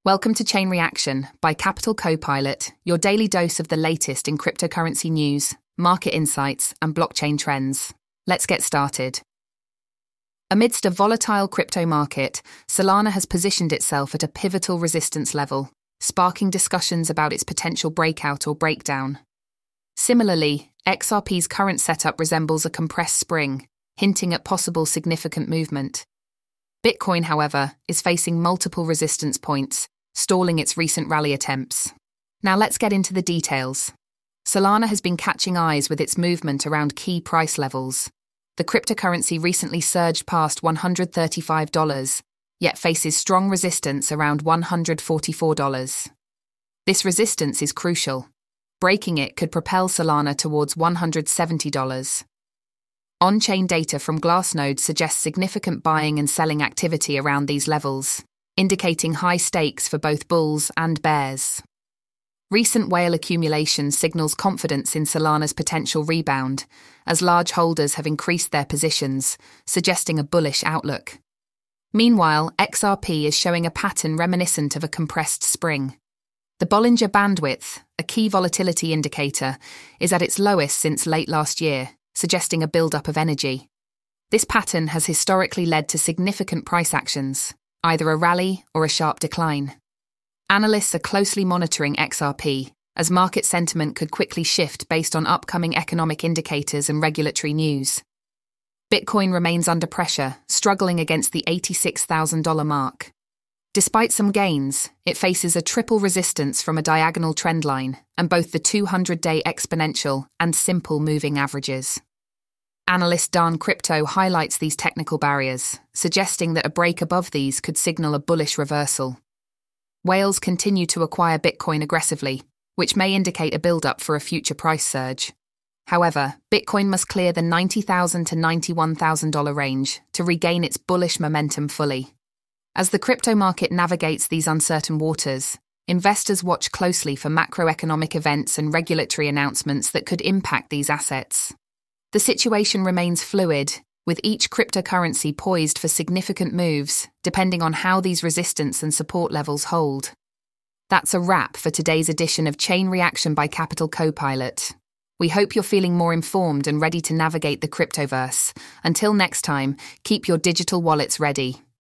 Welcome to Chain Reaction by Capital Copilot, your daily dose of the latest in cryptocurrency news, market insights, and blockchain trends. Let's get started. Amidst a volatile crypto market, Solana has positioned itself at a pivotal resistance level, sparking discussions about its potential breakout or breakdown. Similarly, XRP's current setup resembles a compressed spring, hinting at possible significant movement. Bitcoin, however, is facing multiple resistance points, stalling its recent rally attempts. Now let's get into the details. Solana has been catching eyes with its movement around key price levels. The cryptocurrency recently surged past $135, yet faces strong resistance around $144. This resistance is crucial. Breaking it could propel Solana towards $170. On-chain data from Glassnode suggests significant buying and selling activity around these levels, indicating high stakes for both bulls and bears. Recent whale accumulation signals confidence in Solana's potential rebound, as large holders have increased their positions, suggesting a bullish outlook. Meanwhile, XRP is showing a pattern reminiscent of a compressed spring. The Bollinger Bandwidth, a key volatility indicator, is at its lowest since late last year, suggesting a buildup of energy. This pattern has historically led to significant price actions, either a rally or a sharp decline. Analysts are closely monitoring XRP, as market sentiment could quickly shift based on upcoming economic indicators and regulatory news. Bitcoin remains under pressure, struggling against the $86,000 mark. Despite some gains, it faces a triple resistance from a diagonal trendline and both the 200-day exponential and simple moving averages. Analyst Dan Crypto highlights these technical barriers, suggesting that a break above these could signal a bullish reversal. Whales continue to acquire Bitcoin aggressively, which may indicate a build-up for a future price surge. However, Bitcoin must clear the $90,000 to $91,000 range to regain its bullish momentum fully. As the crypto market navigates these uncertain waters, investors watch closely for macroeconomic events and regulatory announcements that could impact these assets. The situation remains fluid, with each cryptocurrency poised for significant moves, depending on how these resistance and support levels hold. That's a wrap for today's edition of Chain Reaction by Capital Copilot. We hope you're feeling more informed and ready to navigate the cryptoverse. Until next time, keep your digital wallets ready.